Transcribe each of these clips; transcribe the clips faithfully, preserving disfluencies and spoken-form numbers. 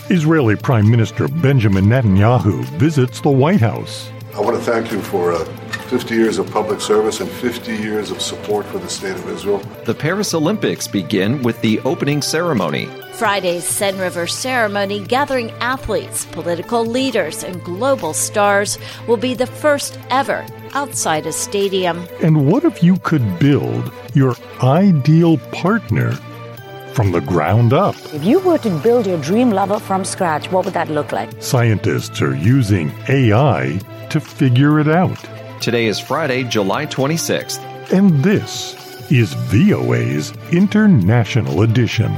Israeli Prime Minister Benjamin Netanyahu visits the White House. I want to thank you for uh, fifty years of public service and fifty years of support for the State of Israel. The Paris Olympics begin with the opening ceremony. Friday's Seine River ceremony, gathering athletes, political leaders, and global stars, will be the first ever outside a stadium. And what if you could build your ideal partner from the ground up? If you were to build your dream lover from scratch, what would that look like? Scientists are using A I to figure it out. Today is Friday, July twenty-sixth. And this is V O A's International Edition.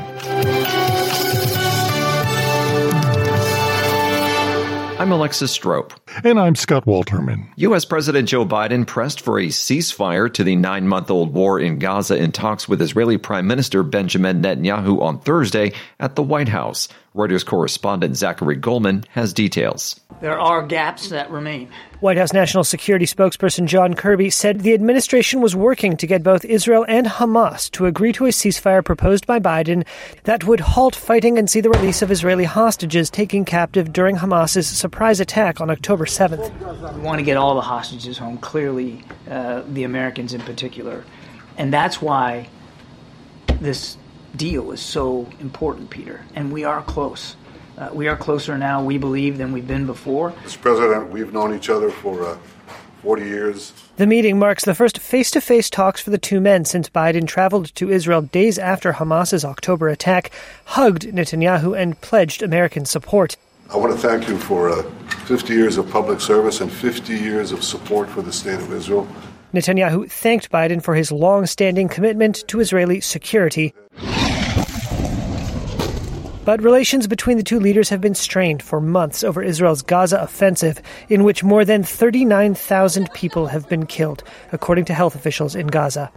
I'm Alexis Strope. And I'm Scott Walterman. U S. President Joe Biden pressed for a ceasefire to the nine-month-old war in Gaza in talks with Israeli Prime Minister Benjamin Netanyahu on Thursday at the White House. Reuters correspondent Zachary Goldman has details. There are gaps that remain. White House National Security spokesperson John Kirby said the administration was working to get both Israel and Hamas to agree to a ceasefire proposed by Biden that would halt fighting and see the release of Israeli hostages taken captive during Hamas's surprise attack on October seventh. We want to get all the hostages home, clearly uh, the Americans in particular. And that's why this deal is so important, Peter. And we are close. Uh, we are closer now, we believe, than we've been before. Mister President, we've known each other for uh, forty years. The meeting marks the first face-to-face talks for the two men since Biden traveled to Israel days after Hamas's October attack, hugged Netanyahu, and pledged American support. I want to thank you for uh, fifty years of public service and fifty years of support for the State of Israel. Netanyahu thanked Biden for his long-standing commitment to Israeli security. But relations between the two leaders have been strained for months over Israel's Gaza offensive, in which more than thirty-nine thousand people have been killed, according to health officials in Gaza.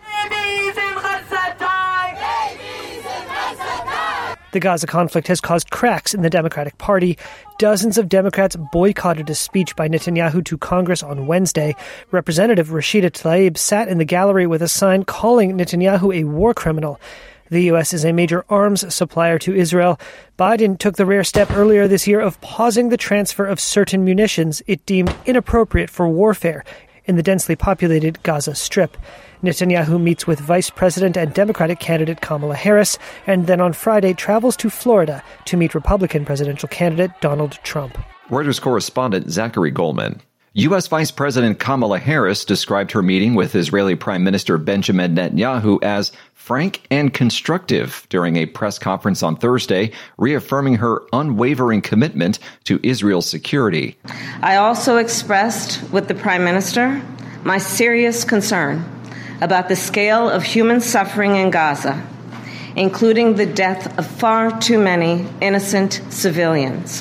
The Gaza conflict has caused cracks in the Democratic Party. Dozens of Democrats boycotted a speech by Netanyahu to Congress on Wednesday. Representative Rashida Tlaib sat in the gallery with a sign calling Netanyahu a war criminal. The U S is a major arms supplier to Israel. Biden took the rare step earlier this year of pausing the transfer of certain munitions it deemed inappropriate for warfare in the densely populated Gaza Strip. Netanyahu meets with Vice President and Democratic candidate Kamala Harris, and then on Friday travels to Florida to meet Republican presidential candidate Donald Trump. Reuters correspondent Zachary Goldman. U S. Vice President Kamala Harris described her meeting with Israeli Prime Minister Benjamin Netanyahu as frank and constructive during a press conference on Thursday, reaffirming her unwavering commitment to Israel's security. I also expressed with the Prime Minister my serious concern about the scale of human suffering in Gaza, including the death of far too many innocent civilians.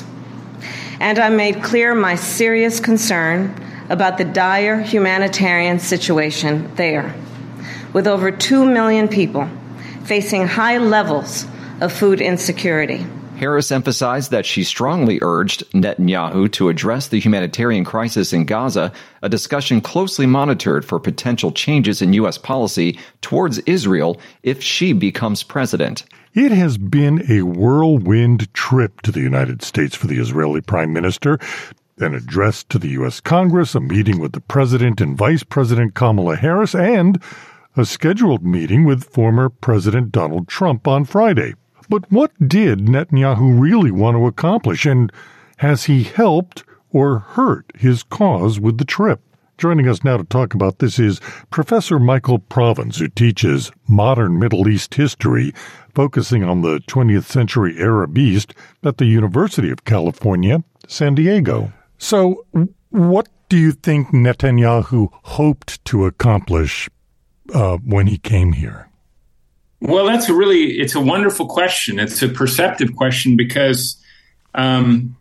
And I made clear my serious concern about the dire humanitarian situation there, with over two million people facing high levels of food insecurity. Harris emphasized that she strongly urged Netanyahu to address the humanitarian crisis in Gaza, a discussion closely monitored for potential changes in U S policy towards Israel if she becomes president. It has been a whirlwind trip to the United States for the Israeli Prime Minister, an address to the U S. Congress, a meeting with the President and Vice President Kamala Harris, and a scheduled meeting with former President Donald Trump on Friday. But what did Netanyahu really want to accomplish, and has he helped or hurt his cause with the trip? Joining us now to talk about this is Professor Michael Provins, who teaches modern Middle East history, focusing on the twentieth century Arab East at the University of California, San Diego. So, what do you think Netanyahu hoped to accomplish uh, when he came here? Well, that's a really, it's a wonderful question. It's a perceptive question because um,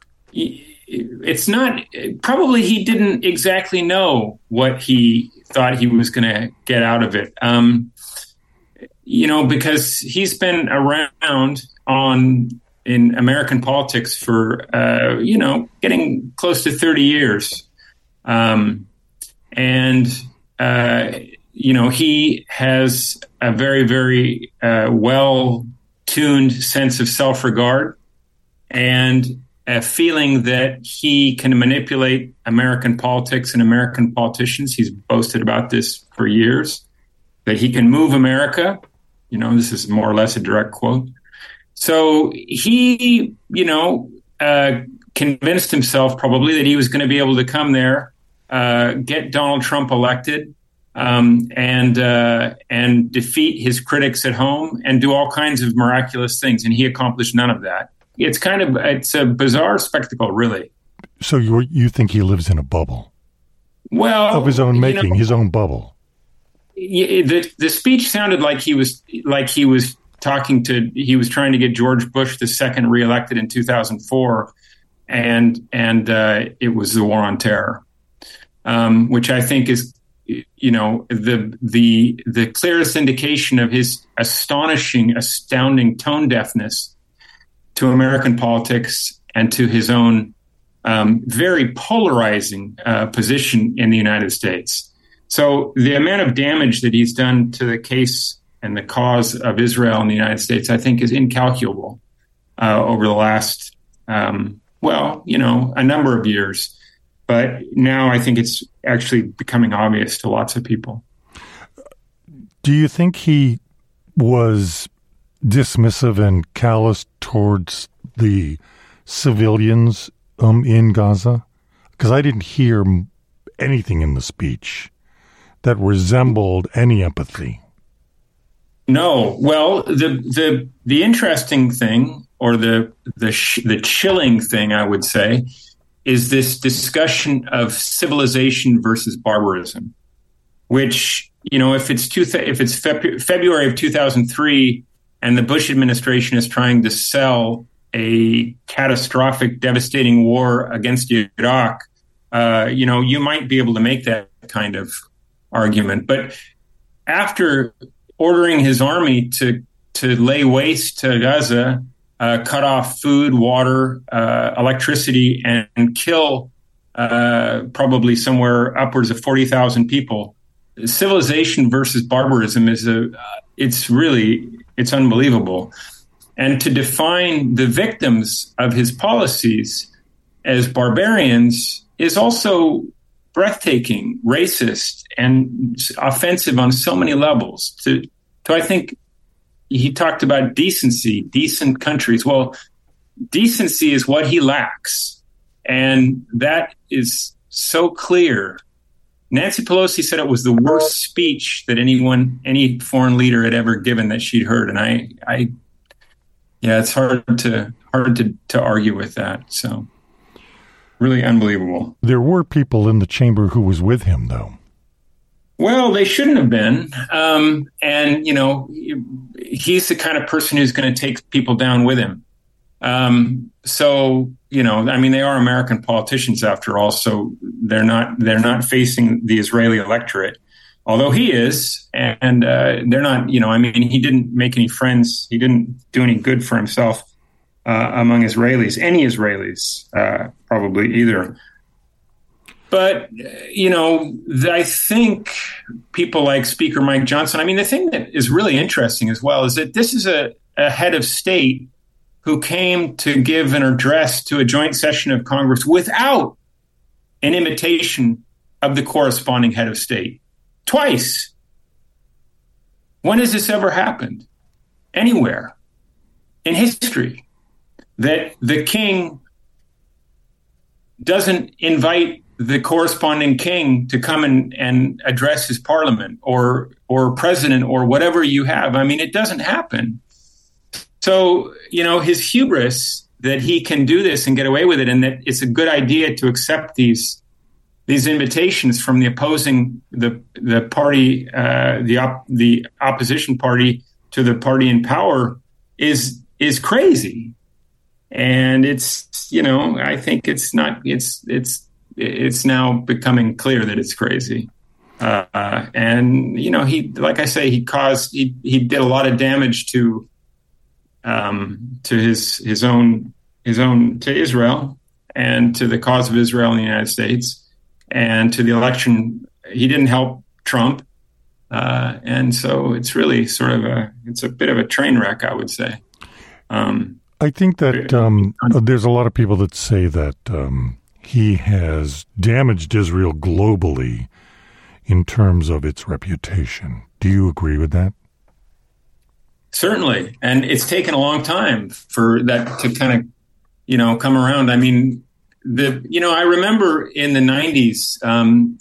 it's not, probably he didn't exactly know what he thought he was going to get out of it. Um, you know, because he's been around on in American politics for, uh, you know, getting close to thirty years. Um, and, uh, you know, he has a very, very uh, well-tuned sense of self-regard. and a feeling that he can manipulate American politics and American politicians. He's boasted about this for years, that he can move America. You know, this is more or less a direct quote. So he, you know, uh, convinced himself probably that he was going to be able to come there, uh, get Donald Trump elected, um, and uh, and defeat his critics at home and do all kinds of miraculous things. And he accomplished none of that. It's kind of, it's a bizarre spectacle, really. So you you think he lives in a bubble? Well, of his own making, you know, his own bubble. The the speech sounded like he was like he was talking to, he was trying to get George Bush the second reelected in two thousand four, and and uh, it was the war on terror, um, which I think is, you know, the the the clearest indication of his astonishing, astounding tone deafness to American politics and to his own um, very polarizing uh, position in the United States. So the amount of damage that he's done to the case and the cause of Israel in the United States, I think, is incalculable uh, over the last, um, well, you know, a number of years. But now I think it's actually becoming obvious to lots of people. Do you think he was dismissive and callous towards the civilians um, in Gaza? Because I didn't hear anything in the speech that resembled any empathy. No. Well, the the the interesting thing, or the the sh- the chilling thing, I would say, is this discussion of civilization versus barbarism, which, you know, if it's two th- if it's Feb- February of two thousand three and the Bush administration is trying to sell a catastrophic, devastating war against Iraq, uh, you know, you might be able to make that kind of argument. But after ordering his army to to lay waste to Gaza, uh, cut off food, water, uh, electricity, and, and kill uh, probably somewhere upwards of forty thousand people, civilization versus barbarism is a, uh, it's really, it's unbelievable. And to define the victims of his policies as barbarians is also breathtaking, racist, and offensive on so many levels. To, to I think he talked about decency, decent countries. Well, decency is what he lacks. And that is so clear. Nancy Pelosi said it was the worst speech that anyone, any foreign leader had ever given that she'd heard. And I, I, yeah, it's hard to, hard to, to argue with that. So really unbelievable. There were people in the chamber who was with him, though. Well, they shouldn't have been. Um, and, you know, he's the kind of person who's going to take people down with him. Um, so, you know, I mean, they are American politicians after all, so they're not they're not facing the Israeli electorate, although he is. And uh, they're not, you know, I mean, he didn't make any friends. He didn't do any good for himself uh, among Israelis, any Israelis, uh, probably either. But, you know, I think people like Speaker Mike Johnson, I mean, the thing that is really interesting as well is that this is a, a head of state who came to give an address to a joint session of Congress without an invitation of the corresponding head of state. Twice. When has this ever happened? Anywhere in history that the king doesn't invite the corresponding king to come and, and address his parliament or or president or whatever you have. I mean, it doesn't happen. So, you know, his hubris that he can do this and get away with it, and that it's a good idea to accept these these invitations from the opposing the the party, uh, the op, the opposition party to the party in power is is crazy. And it's, you know, I think it's not it's it's it's now becoming clear that it's crazy. Uh, and, you know, he, like I say, he caused, he, he did a lot of damage to, um, to his, his own, his own, to Israel and to the cause of Israel in the United States and to the election. He didn't help Trump. Uh, and so it's really sort of a, it's a bit of a train wreck, I would say. Um, I think that um, there's a lot of people that say that um, he has damaged Israel globally in terms of its reputation. Do you agree with that? Certainly. And it's taken a long time for that to kind of, you know, come around. I mean, the, you know, I remember in the nineties, um,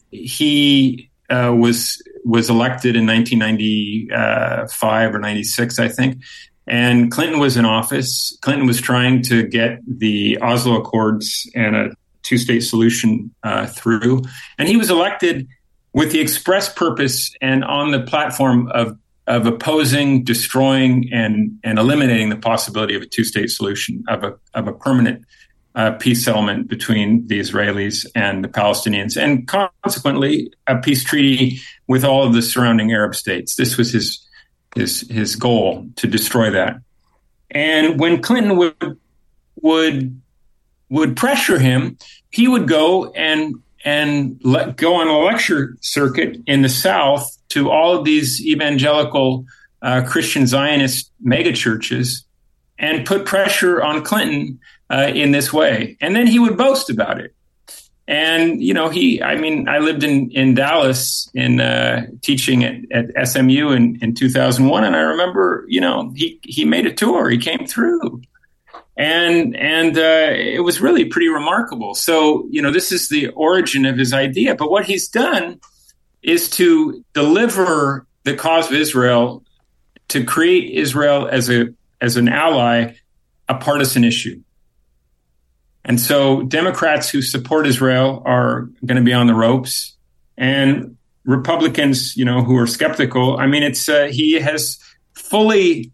he uh, was was elected in nineteen ninety-five or ninety-six, I think. And Clinton was in office. Clinton was trying to get the Oslo Accords and a two-state solution uh, through. And he was elected with the express purpose and on the platform of of opposing, destroying, and and eliminating the possibility of a two-state solution, of a of a permanent uh, peace settlement between the Israelis and the Palestinians, and consequently a peace treaty with all of the surrounding Arab states. This was his his his goal, to destroy that. And when Clinton would would would pressure him, he would go and and let go on a lecture circuit in the South to all of these evangelical uh, Christian Zionist megachurches and put pressure on Clinton uh, in this way. And then he would boast about it. And, you know, he, I mean, I lived in, in Dallas in uh, teaching at, at S M U in, in two thousand one. And I remember, you know, he, he made a tour, he came through. And and uh, it was really pretty remarkable. So, you know, this is the origin of his idea. But what he's done is to deliver the cause of Israel, to create Israel as a as an ally, a partisan issue. And so Democrats who support Israel are going to be on the ropes, and Republicans, you know, who are skeptical. I mean, it's uh, he has fully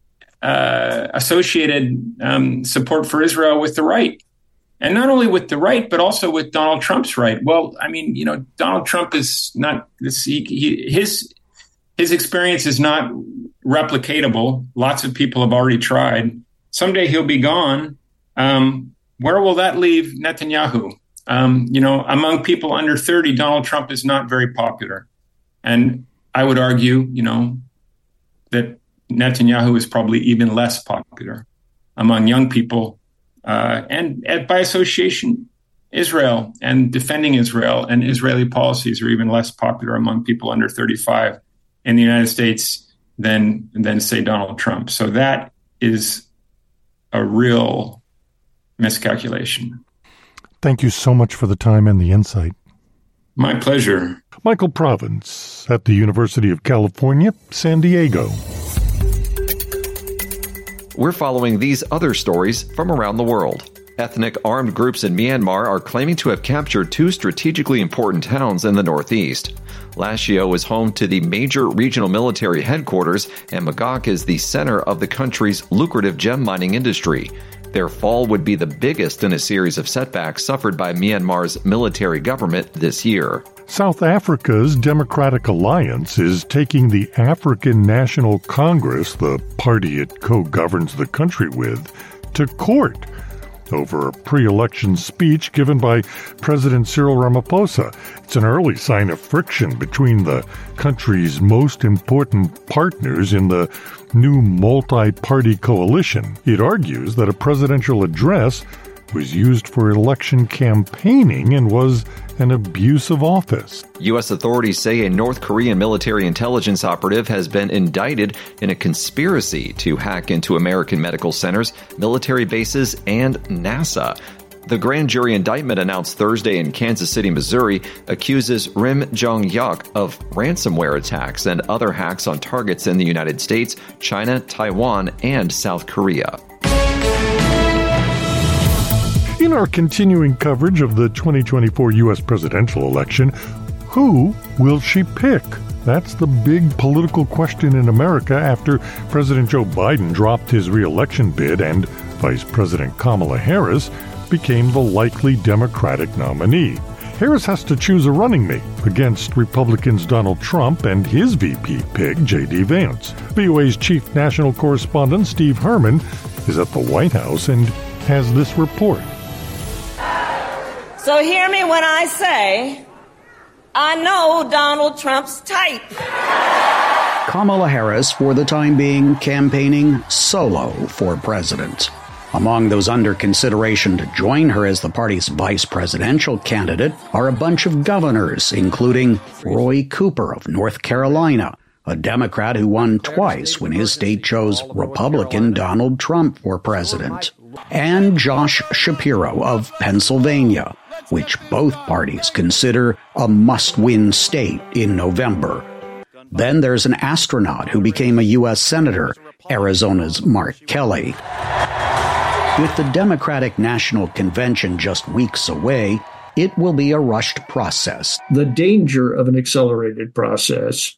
uh, associated um, support for Israel with the right. And not only with the right, but also with Donald Trump's right. Well, I mean, you know, Donald Trump is not this. He, he, his his experience is not replicatable. Lots of people have already tried. Someday he'll be gone. Um, where will that leave Netanyahu? Um, you know, among people under thirty, Donald Trump is not very popular, and I would argue, you know, that Netanyahu is probably even less popular among young people. Uh, and, and by association, Israel and defending Israel and Israeli policies are even less popular among people under thirty-five in the United States than, than say, Donald Trump. So that is a real miscalculation. Thank you so much for the time and the insight. My pleasure. Michael Provence at the University of California, San Diego. We're following these other stories from around the world. Ethnic armed groups in Myanmar are claiming to have captured two strategically important towns in the northeast. Lashio is home to the major regional military headquarters, and Magok is the center of the country's lucrative gem mining industry. Their fall would be the biggest in a series of setbacks suffered by Myanmar's military government this year. South Africa's Democratic Alliance is taking the African National Congress, the party it co-governs the country with, to court over a pre-election speech given by President Cyril Ramaphosa. It's an early sign of friction between the country's most important partners in the new multi-party coalition. It argues that a presidential address was used for election campaigning and was an abuse of office. U S authorities say a North Korean military intelligence operative has been indicted in a conspiracy to hack into American medical centers, military bases, and NASA. The grand jury indictment announced Thursday in Kansas City, Missouri, accuses Rim Jong-hyuk of ransomware attacks and other hacks on targets in the United States, China, Taiwan, and South Korea. In our continuing coverage of the twenty twenty-four U S presidential election, who will she pick? That's the big political question in America after President Joe Biden dropped his re-election bid and Vice President Kamala Harris became the likely Democratic nominee. Harris has to choose a running mate against Republicans Donald Trump and his V P pick, J D. Vance. V O A's chief national correspondent Steve Herman is at the White House and has this report. So hear me when I say, I know Donald Trump's type. Kamala Harris, for the time being, campaigning solo for president. Among those under consideration to join her as the party's vice presidential candidate are a bunch of governors, including Roy Cooper of North Carolina, a Democrat who won twice when his state chose Republican Donald Trump for president, and Josh Shapiro of Pennsylvania, which both parties consider a must-win state in November. Then there's an astronaut who became a U S Senator, Arizona's Mark Kelly. With the Democratic National Convention just weeks away, it will be a rushed process. The danger of an accelerated process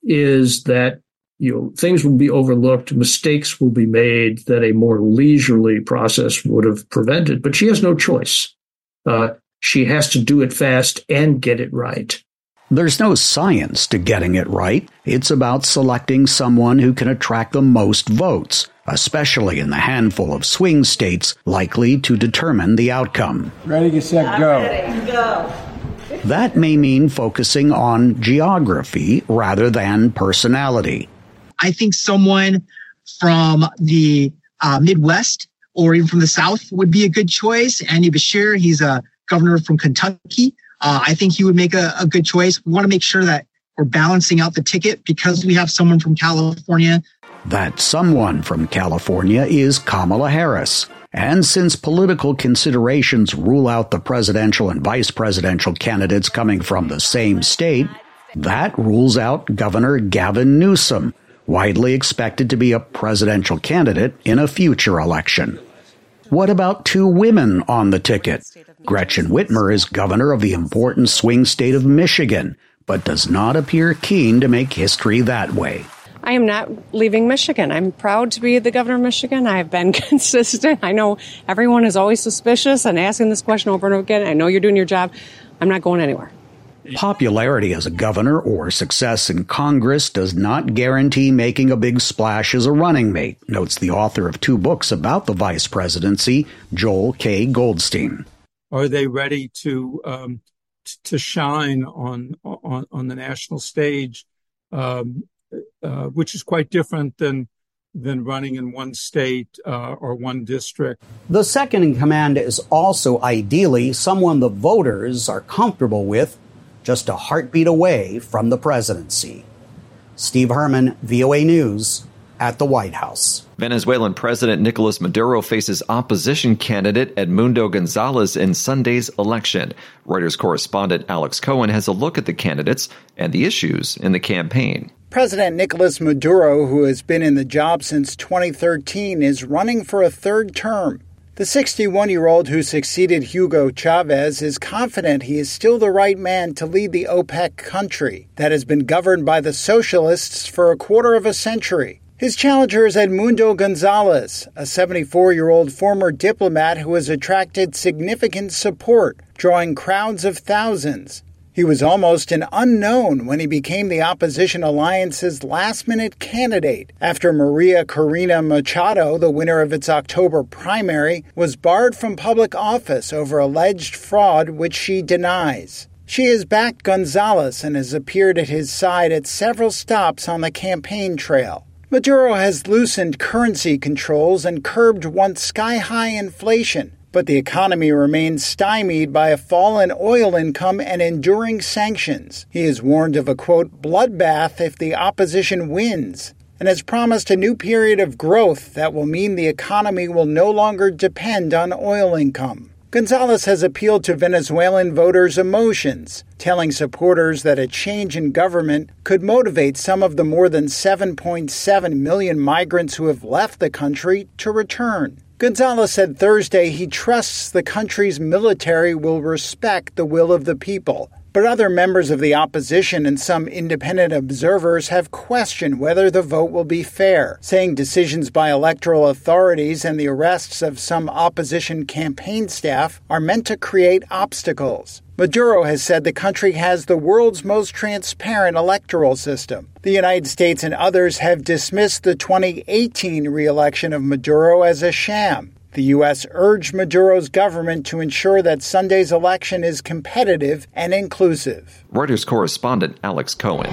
is that, you know, things will be overlooked, mistakes will be made that a more leisurely process would have prevented. But she has no choice. Uh, she has to do it fast and get it right. There's no science to getting it right. It's about selecting someone who can attract the most votes, especially in the handful of swing states likely to determine the outcome. Ready, get set, go. Ready, go. That may mean focusing on geography rather than personality. I think someone from the uh, Midwest or even from the South would be a good choice. Andy Beshear, he's a governor from Kentucky. Uh, I think he would make a, a good choice. We want to make sure that we're balancing out the ticket because we have someone from California. That someone from California is Kamala Harris. And since political considerations rule out the presidential and vice presidential candidates coming from the same state, that rules out Governor Gavin Newsom, widely expected to be a presidential candidate in a future election. What about two women on the ticket? Gretchen Whitmer is governor of the important swing state of Michigan, but does not appear keen to make history that way. I am not leaving Michigan. I'm proud to be the governor of Michigan. I've been consistent. I know everyone is always suspicious and asking this question over and over again. I know you're doing your job. I'm not going anywhere. Popularity as a governor or success in Congress does not guarantee making a big splash as a running mate, notes the author of two books about the vice presidency, Joel K. Goldstein. Are they ready to um, t- to shine on, on on the national stage, um, uh, which is quite different than than running in one state uh, or one district? The second in command is also ideally someone the voters are comfortable with, just a heartbeat away from the presidency. Steve Herman, V O A News, at the White House. Venezuelan President Nicolas Maduro faces opposition candidate Edmundo Gonzalez in Sunday's election. Reuters correspondent Alex Cohen has a look at the candidates and the issues in the campaign. President Nicolas Maduro, who has been in the job since twenty thirteen, is running for a third term. The sixty-one-year-old who succeeded Hugo Chavez is confident he is still the right man to lead the OPEC country that has been governed by the socialists for a quarter of a century. His challenger is Edmundo Gonzalez, a seventy-four-year-old former diplomat who has attracted significant support, drawing crowds of thousands. He was almost an unknown when he became the opposition alliance's last-minute candidate after Maria Corina Machado, the winner of its October primary, was barred from public office over alleged fraud, which she denies. She has backed Gonzalez and has appeared at his side at several stops on the campaign trail. Maduro has loosened currency controls and curbed once sky-high inflation, but the economy remains stymied by a fall in oil income and enduring sanctions. He has warned of a, quote, bloodbath if the opposition wins, and has promised a new period of growth that will mean the economy will no longer depend on oil income. Gonzalez has appealed to Venezuelan voters' emotions, telling supporters that a change in government could motivate some of the more than seven point seven million migrants who have left the country to return. Gonzalez said Thursday he trusts the country's military will respect the will of the people. But other members of the opposition and some independent observers have questioned whether the vote will be fair, saying decisions by electoral authorities and the arrests of some opposition campaign staff are meant to create obstacles. Maduro has said the country has the world's most transparent electoral system. The United States and others have dismissed the twenty eighteen re-election of Maduro as a sham. The U S urged Maduro's government to ensure that Sunday's election is competitive and inclusive. Reuters correspondent Alex Cohen.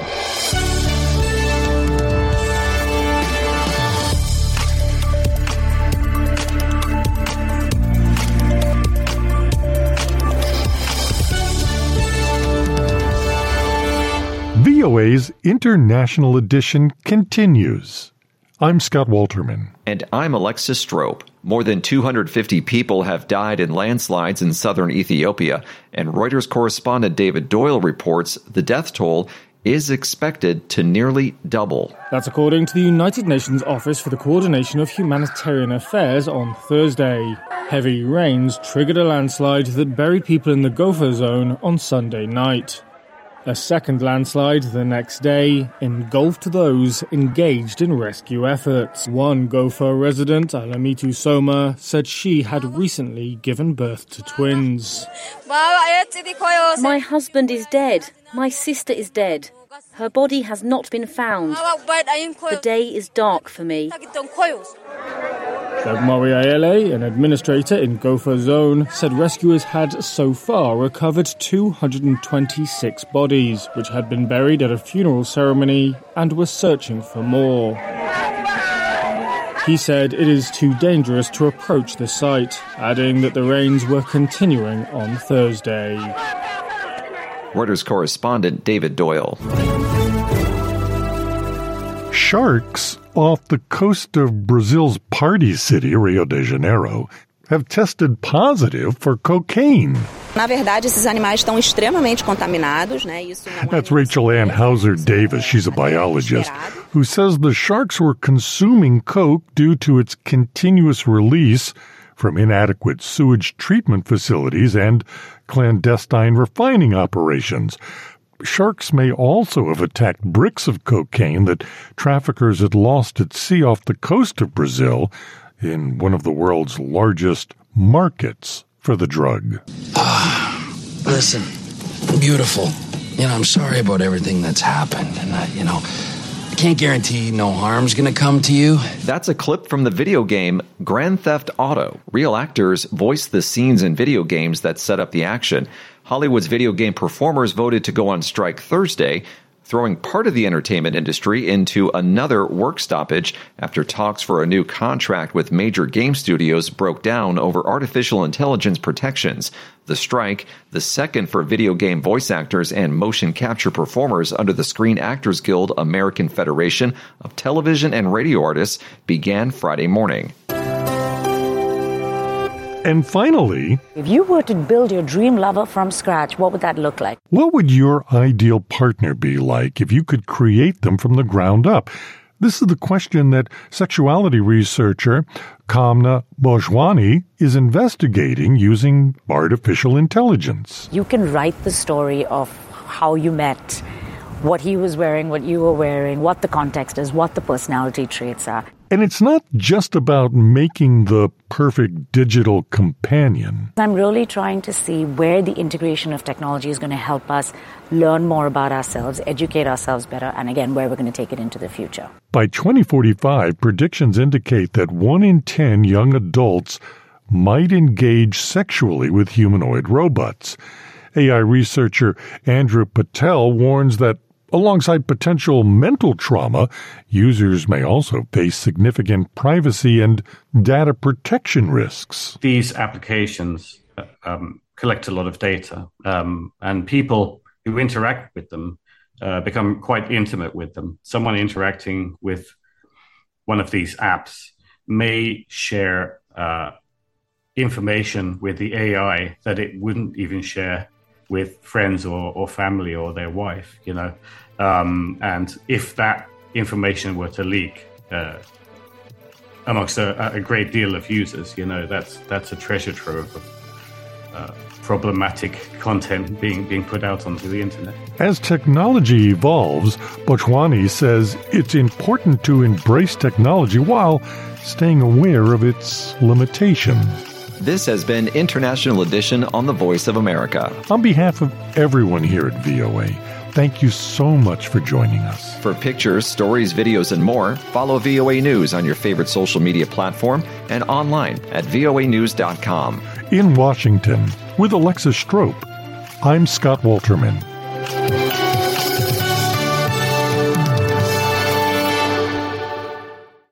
International Edition continues. I'm Scott Walterman. And I'm Alexis Strope. More than two hundred fifty people have died in landslides in southern Ethiopia, and Reuters correspondent David Doyle reports the death toll is expected to nearly double. That's according to the United Nations Office for the Coordination of Humanitarian Affairs on Thursday. Heavy rains triggered a landslide that buried people in the Gofa zone on Sunday night. A second landslide the next day engulfed those engaged in rescue efforts. One Gofa resident, Alamitu Soma, said she had recently given birth to twins. My husband is dead. My sister is dead. Her body has not been found. The day is dark for me. Dagmari Ayele, an administrator in Gofa Zone, said rescuers had so far recovered two hundred twenty-six bodies, which had been buried at a funeral ceremony, and were searching for more. He said it is too dangerous to approach the site, adding that the rains were continuing on Thursday. Reuters correspondent David Doyle. Sharks off the coast of Brazil's party city, Rio de Janeiro, have tested positive for cocaine. Na verdade, esses animais estão extremamente contaminados, né? That's Rachel Ann Hauser Davis. She's a biologist who says the sharks were consuming coke due to its continuous release from inadequate sewage treatment facilities and clandestine refining operations. Sharks may also have attacked bricks of cocaine that traffickers had lost at sea off the coast of Brazil in one of the world's largest markets for the drug. Listen, beautiful. You know, I'm sorry about everything that's happened. And, I, you know, I can't guarantee no harm's going to come to you. That's a clip from the video game Grand Theft Auto. Real actors voiced the scenes in video games that set up the action. Hollywood's video game performers voted to go on strike Thursday, throwing part of the entertainment industry into another work stoppage after talks for a new contract with major game studios broke down over artificial intelligence protections. The strike, the second for video game voice actors and motion capture performers under the Screen Actors Guild American Federation of Television and Radio Artists, began Friday morning. And finally, if you were to build your dream lover from scratch, what would that look like? What would your ideal partner be like if you could create them from the ground up? This is the question that sexuality researcher Kamna Bhojwani is investigating using artificial intelligence. You can write the story of how you met, what he was wearing, what you were wearing, what the context is, what the personality traits are. And it's not just about making the perfect digital companion. I'm really trying to see where the integration of technology is going to help us learn more about ourselves, educate ourselves better, and again, where we're going to take it into the future. By twenty forty-five, predictions indicate that one in ten young adults might engage sexually with humanoid robots. A I researcher Andrew Patel warns that alongside potential mental trauma, users may also face significant privacy and data protection risks. These applications um, collect a lot of data, um, and people who interact with them uh, become quite intimate with them. Someone interacting with one of these apps may share uh, information with the A I that it wouldn't even share with friends or, or family or their wife, you know. Um, and if that information were to leak uh, amongst a, a great deal of users, you know, that's that's a treasure trove of uh, problematic content being being put out onto the internet. As technology evolves, Bhojwani says it's important to embrace technology while staying aware of its limitations. This has been International Edition on The Voice of America. On behalf of everyone here at V O A, thank you so much for joining us. For pictures, stories, videos, and more, follow V O A News on your favorite social media platform and online at V O A news dot com. In Washington, with Alexis Strope, I'm Scott Walterman.